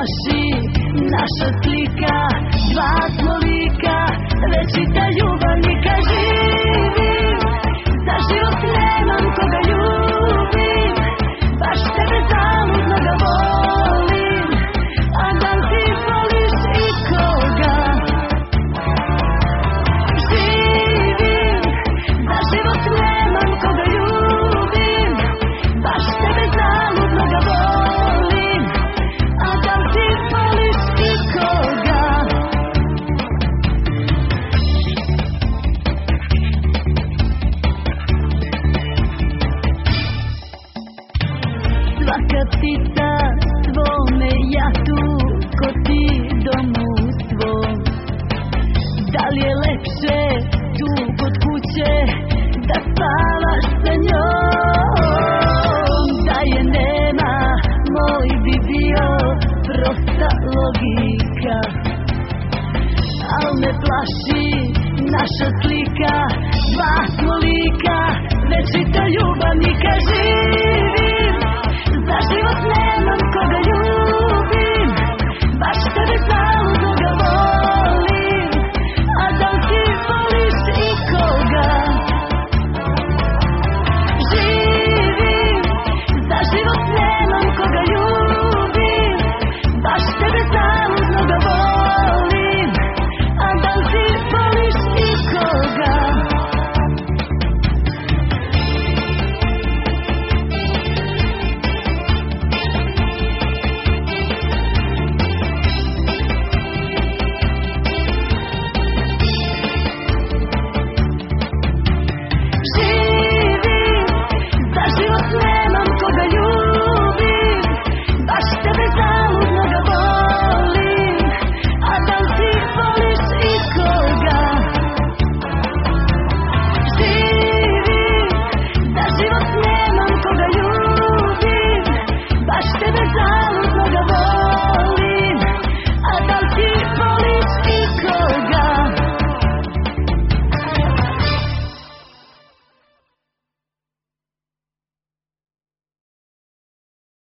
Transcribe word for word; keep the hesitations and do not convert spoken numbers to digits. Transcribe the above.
plaši naša slika, dva smo lika, večita ljubavnika. Živim, za život nemam koga ljubim, baš tebe zaludno ga volim, a da li ti voliš i koga? Živim, za život nemam koga ljubim, baš tebe zaludno ga volim, a da li ti voliš i koga? Svaka ptica svome, ja tu ko ti domu svom. Da li je lepše tu kod kuće da spavaš sa njom? Da je nema, moj bi bio prosta logika, al me plaši naša slika, dva smo lika, večita ljubavnika. Živim,